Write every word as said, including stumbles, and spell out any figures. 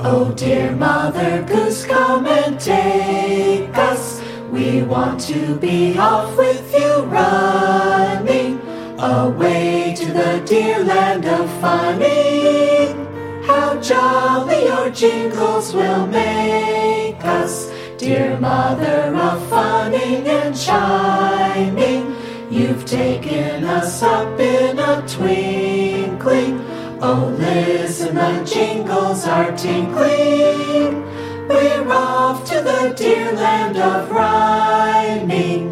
Oh dear Mother Goose, come and take us. We want to be off with you running, away to the dear land of funning. How jolly your jingles will make us, dear Mother of funning and chiming. You've taken us up in a twinkling. Oh, listen, the jingles are tinkling. We're off to the dear land of rhyming.